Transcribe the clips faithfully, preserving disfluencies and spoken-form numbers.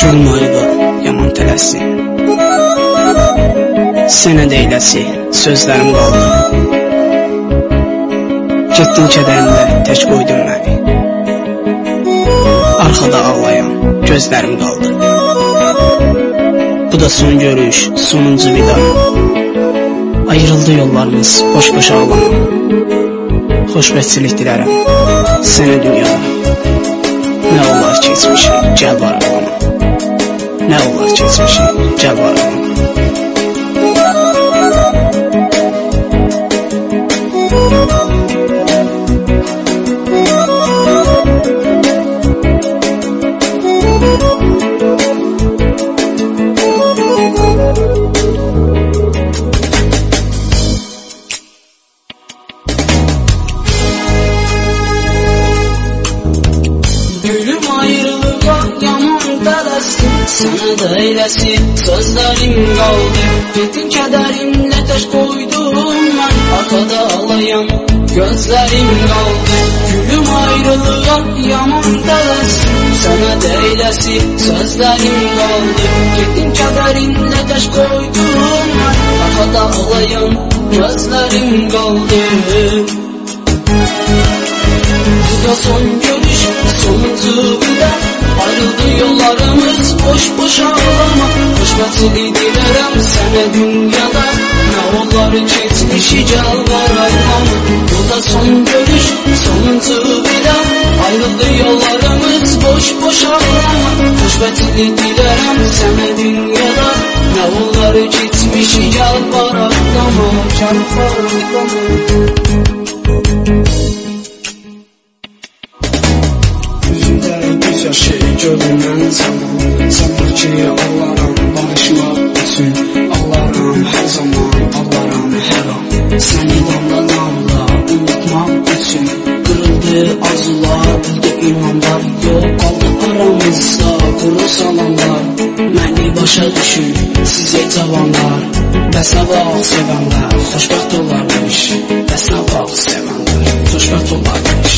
Gülmaydı yaman tələsi, sənə deyləsi sözlərim qaldı. Getdin kədərimlə tək qoydun məni, arxada ağlayan gözlərim qaldı. Bu da son görüş, sonuncu vida. Ayrıldı yollarımız, boş-boş ağlama. Xoşbəxtçilik dilərəm sənə dünyada. Nə olar keçmişi, gəl var ağlama. Nə olar keçmişi, gəl var ağlama. Gülüm ayrılığa yaman tələsdi, sənə də eləsi sözlərim qaldı. Getdin kədərimlə tək qoydum mən, arxada ağlayan gözlərim qaldı. Gülüm ayrılığa yaman tələsdi, sənə də eləsi sözlərim qaldı. Getdin kədərimlə tək qoydum mən, arxada ağlayan gözlərim qaldı. Bu da son görüş, sonuncu vida. Ayrıldı yollarımız, boş-boş ağlama. Xoşbəxtçilik dilərəm sənə dünyada. Nə olar keçmişi, gəl var ağlama. Bu da son görüş, sonuncu vida. Ayrıldı yollarımız, boş-boş ağlama. Xoşbəxtçilik dilərəm sənə dünyada. Nə olar keçmişi, gəl var ağlama. Gəl var ağlama. Yaşı görünən zaman, sanır ki ağlaram barışmaq üçün. Ağlaram hər zaman, ağlaram hər an, səni damla-damla unutmaq üçün. Qırıldı arzular, öldü inanlar, yox qaldı aramızda quru salanlar. Məni başa düşün, sizə cavanlar, bəs nə vaxt sevənlər xoşbəxt olarmış. Bəs nə vaxt sevənlər xoşbəxt olarmış.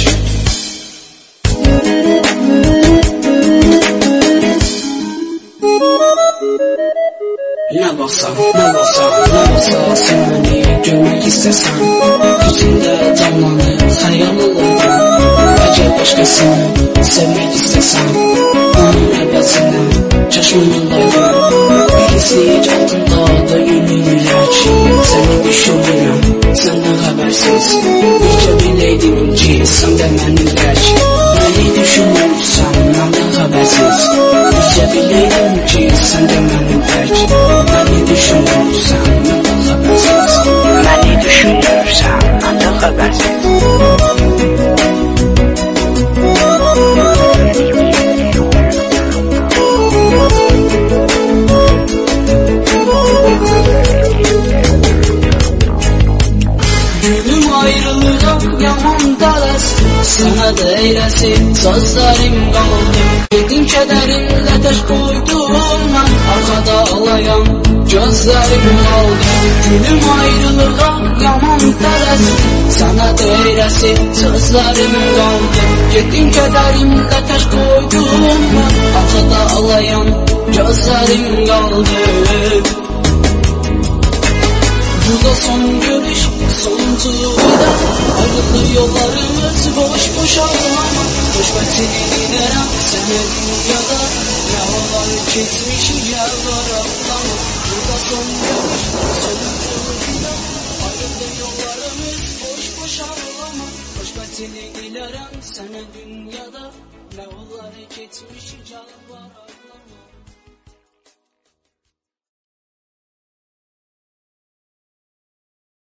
Nə baxsan, nə baxsan, nə baxsan, sən məni görmək istəsən, gözündə canlanır xəyal olardan. Bəlkə başqasını sevmək istəsən, onun əvəzindən çaşmanındaydım. Birislik altında da ünlüyürək, səni düşünürəm, səndən xəbərsiz. Bircə biləydim ki, sən də mənim tək. Məni düşünürsən, məndən xəbərsiz. Bircə biləydim ki, sən də mənim tək. Məni düşünürsən, məndən xəbərsiz. Məni düşünürsən, məndən xəbərsiz. Gülüm ayrılığa yaman tələsdi, sənə də eləsi sözlərim qaldı. Getdin kədərimlə tək qoydum mən, arxada ağlayan gözlərim qaldı. Gülüm ayrılığa yaman tələsdi, sənə də eləsi sözlərim qaldı. Getdin kədərimlə tək qoydum mən, arxada ağlayan gözlərim qaldı. Bu da son görüş, sonuncu vida. Ayrıldı yollarımız, boş-boş ağlama. Xoşbəxtçilik dilərəm sənə dünyada. Nə olar keçmişi, gəl var ağlama. Bu da son görüş, sonuncu vida. Ayrıldı yollarımız, boş-boş ağlama. Xoşbəxtçilik dilərəm sənə dünyada. Nə olar keçmişi, gəl var ağlama.